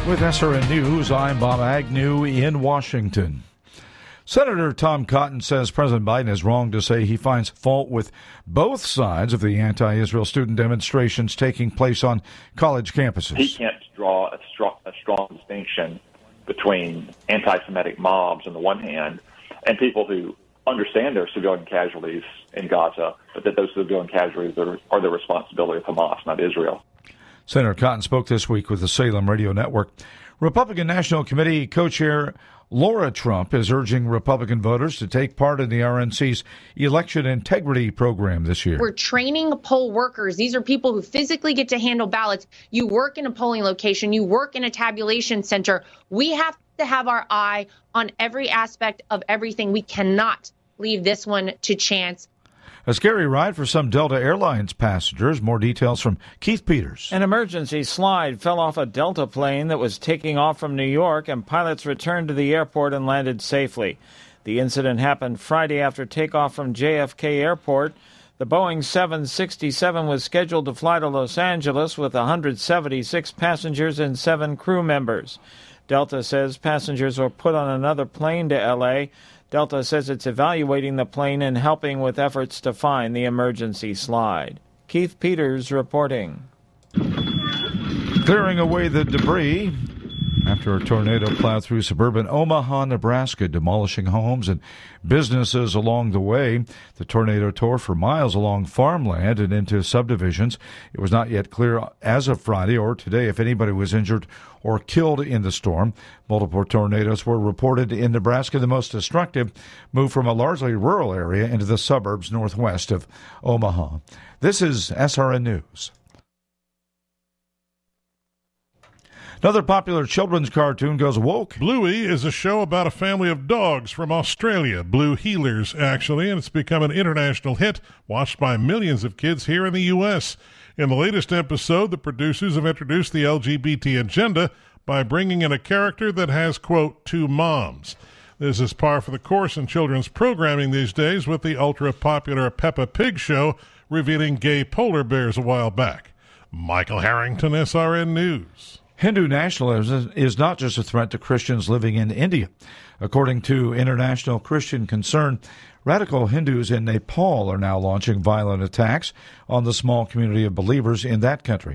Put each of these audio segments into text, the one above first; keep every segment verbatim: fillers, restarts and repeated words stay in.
With S R N News, I'm Bob Agnew in Washington. Senator Tom Cotton says President Biden is wrong to say he finds fault with both sides of the anti-Israel student demonstrations taking place on college campuses. He can't draw a strong, a strong distinction between anti-Semitic mobs on the one hand and people who understand there are civilian casualties in Gaza, but that those civilian casualties are, are the responsibility of Hamas, not Israel. Senator Cotton spoke this week with the Salem Radio Network. Republican National Committee co-chair Laura Trump is urging Republican voters to take part in the R N C's election integrity program this year. We're training poll workers. These are people who physically get to handle ballots. You work in a polling location. You work in a tabulation center. We have to have our eye on every aspect of everything. We cannot leave this one to chance. A scary ride for some Delta Airlines passengers. More details from Keith Peters. An emergency slide fell off a Delta plane that was taking off from New York, and pilots returned to the airport and landed safely. The incident happened Friday after takeoff from J F K Airport. The Boeing seven sixty-seven was scheduled to fly to Los Angeles with one hundred seventy-six passengers and seven crew members. Delta says passengers were put on another plane to L A. Delta says it's evaluating the plane and helping with efforts to find the emergency slide. Keith Peters reporting. Clearing away the debris after a tornado plowed through suburban Omaha, Nebraska, demolishing homes and businesses along the way. The tornado tore for miles along farmland and into subdivisions. It was not yet clear as of Friday or today if anybody was injured or killed in the storm. Multiple tornadoes were reported in Nebraska. The most destructive moved from a largely rural area into the suburbs northwest of Omaha. This is S R N News. Another popular children's cartoon goes woke. Bluey is a show about a family of dogs from Australia, Blue Heelers, actually, and it's become an international hit, watched by millions of kids here in the U S In the latest episode, the producers have introduced the L G B T agenda by bringing in a character that has, quote, two moms. This is par for the course in children's programming these days, with the ultra-popular Peppa Pig show revealing gay polar bears a while back. Michael Harrington, S R N News. Hindu nationalism is not just a threat to Christians living in India. According to International Christian Concern, radical Hindus in Nepal are now launching violent attacks on the small community of believers in that country.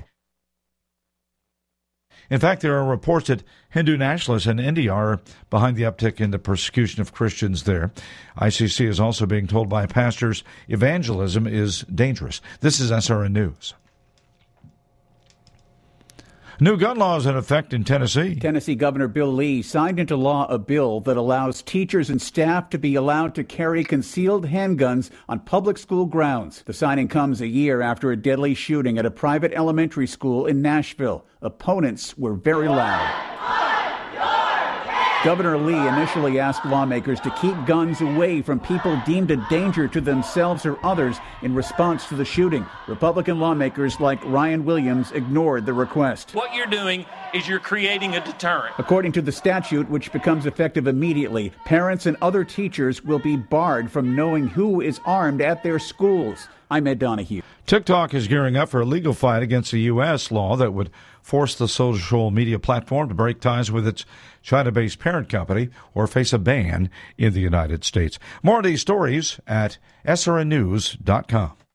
In fact, there are reports that Hindu nationalists in India are behind the uptick in the persecution of Christians there. I C C is also being told by pastors evangelism is dangerous. This is S R N News. New gun laws in effect in Tennessee. Tennessee Governor Bill Lee signed into law a bill that allows teachers and staff to be allowed to carry concealed handguns on public school grounds. The signing comes a year after a deadly shooting at a private elementary school in Nashville. Opponents were very loud. Governor Lee initially asked lawmakers to keep guns away from people deemed a danger to themselves or others in response to the shooting. Republican lawmakers like Ryan Williams ignored the request. What you're doing is you're creating a deterrent. According to the statute, which becomes effective immediately, parents and other teachers will be barred from knowing who is armed at their schools. I'm Ed Donahue. TikTok is gearing up for a legal fight against a U S law that would force the social media platform to break ties with its China-based parent company or face a ban in the United States. More of these stories at S R N news dot com.